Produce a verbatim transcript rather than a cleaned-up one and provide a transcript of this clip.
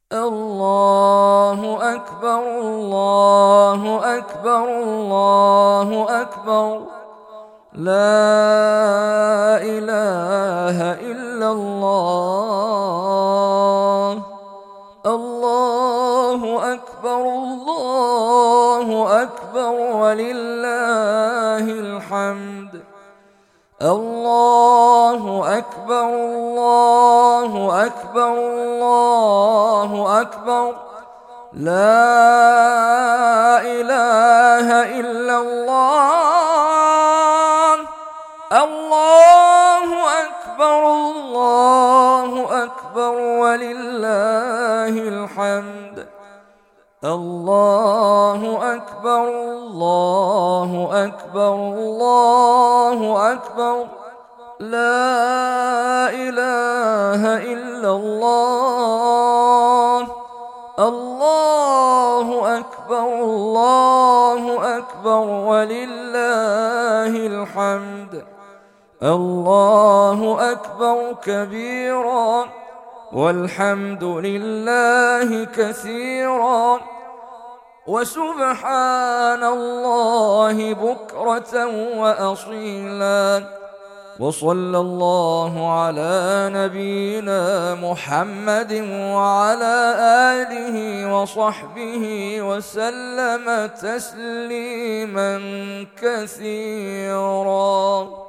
الله أكبر الله أكبر الله أكبر، لا إله إلا الله. الله أكبر الله أكبر ولله الحمد. الله أكبر الله أكبر الله أكبر، لا إله إلا الله. الله أكبر الله أكبر ولله الحمد. الله أكبر الله أكبر الله أكبر، لا إله إلا الله. الله أكبر الله أكبر ولله الحمد. الله أكبر كبيرا والحمد لله كثيرا، وسبحان الله بكرة وأصيلا. وصلى الله على نبينا محمد وعلى آله وصحبه وسلم تسليما كثيرا.